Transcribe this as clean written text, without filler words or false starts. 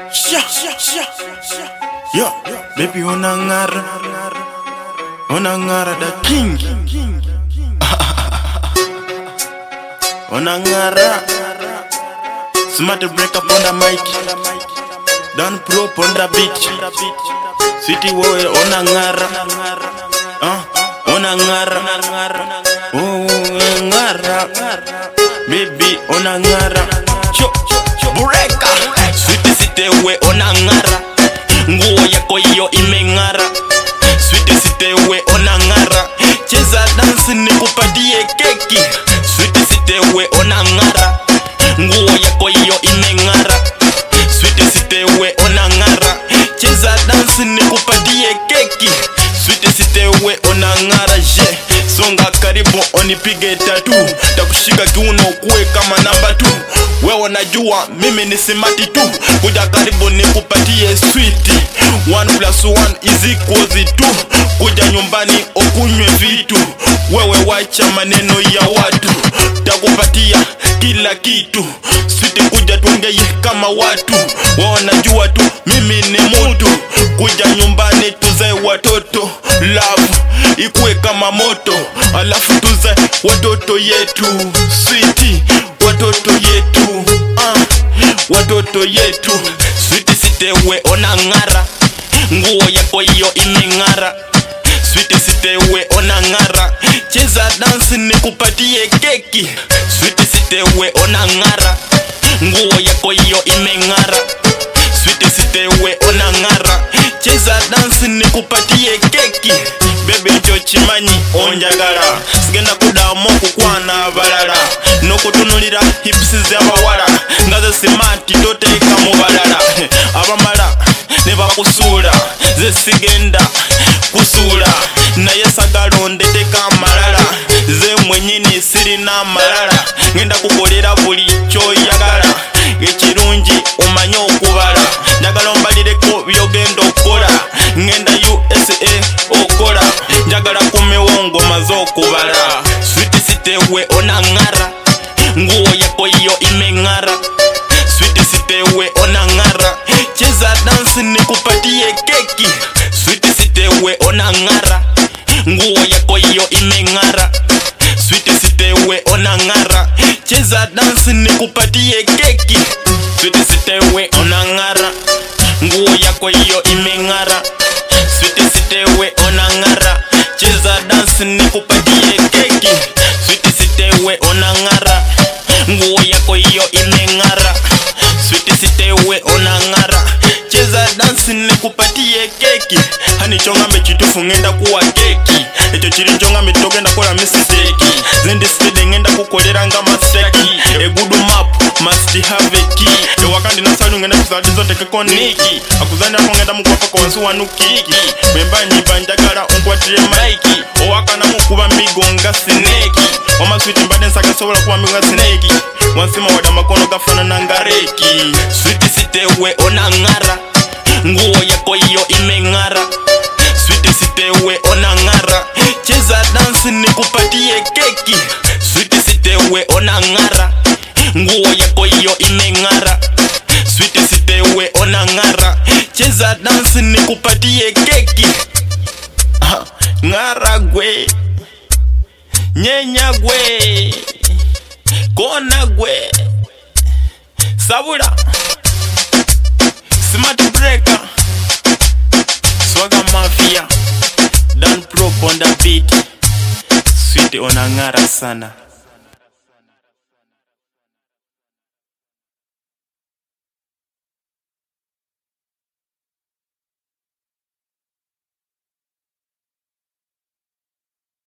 Yo, baby onangara the king. Onangara, smart break up on the mic, don't prop on the beat. City boy onangara, onangara, oh ngara, baby onangara, bureka, city we onangara. Nguo yako iyo imengara, sweet site we onangara. Cheza dance nikupatie keki, sweet site we onangara. Nguo yako iyo imengara, sweet site we onangara. Cheza dance nikupatie keki, sweet site we onangara. Je, songa karibu onipige tatu, takushika kiuno kuwe kama namba 2. Wewe unajua mimi ni simati tu, kuja karibu nikupatie sweet. 1+1 = 2. Kuja nyumbani okunywe vitu, wewe wacha maneno ya watu, takupatia kila kitu. Sweet kuja tuongeye kama watu, wewe unajua tu mimi ni mtu. Kuja nyumbani tuzae watoto, love ikuwe kama moto, alafu tuzae watoto yetu. Sweet watoto yetu, watoto yetu. Sweet site we onangara, nguo yako iyo imengara. Sweet site we onangara, cheza dance nikupatie keki. Sweet site we onangara, nguo yako iyo imengara. Sweet site we onangara, cheza dance nikupatie keki. Baby njo chimanyi onjagala, sigenda kudamu kukwana abalala, nokutunulira hips z'abawala, ngaze simati toteka mu balala. Abamala ne bakusula, ze sigenda kusula, naye sagala ondeteka amalala. Ze mwenyini sirina amalala, ngenda kukolera buli kyoyagala. Ekirungi omanye okubala, njagala ombalireko byogenda okukola. Ngenda USA okola, njagala kumiwongo maze okubala. Sweet site we onangara, nguo yako iyo imengara. Sweet site we onangara, cheza dance nikupatie keki. Sweet site we onangara, nguo yako iyo imengara. Sweet site we onangara, cheza dance nikupatie keki. Sweet site we onangara, nguo yako iyo imengara. Sweet site we onangara, cheza dance nikupatie keki. Sweet site we onangara, nguo yako iyo imengara. Sweet site we onangara, cheza dance nikupatie keki. Hani chongambe chitufu ngenda kuwa keki, echo chiri chongambe togenda kola mistake. Zendi speed ngenda kukolera nga masteki. A good map must have a key. Wakandi na salu ngenda kusadi zote kekoniki, akuzanda ngenda mukwapa kwa wansu wanukiki. Bembanyi banjagala unkwatire maiki, owakana mukuba mbigo nga sineki. Wama sweet mbade nsaka sobola kuba mbigo nga sineki, wansima wada makono gafana nangareki. Sweet site we onangara, nguo yako iyo imengara. Sweet site we onangara, cheza dance nikupatie keki. Sweet site we onangara, nguo yako iyo imengara. Sweet site we onangara, cheza dance nikupatie keki. Ngara gwe, nyenya gwe, kona gwe, sabura, smart breaker, swagger mafia, don't prop on the beat. Sweet onangara sana.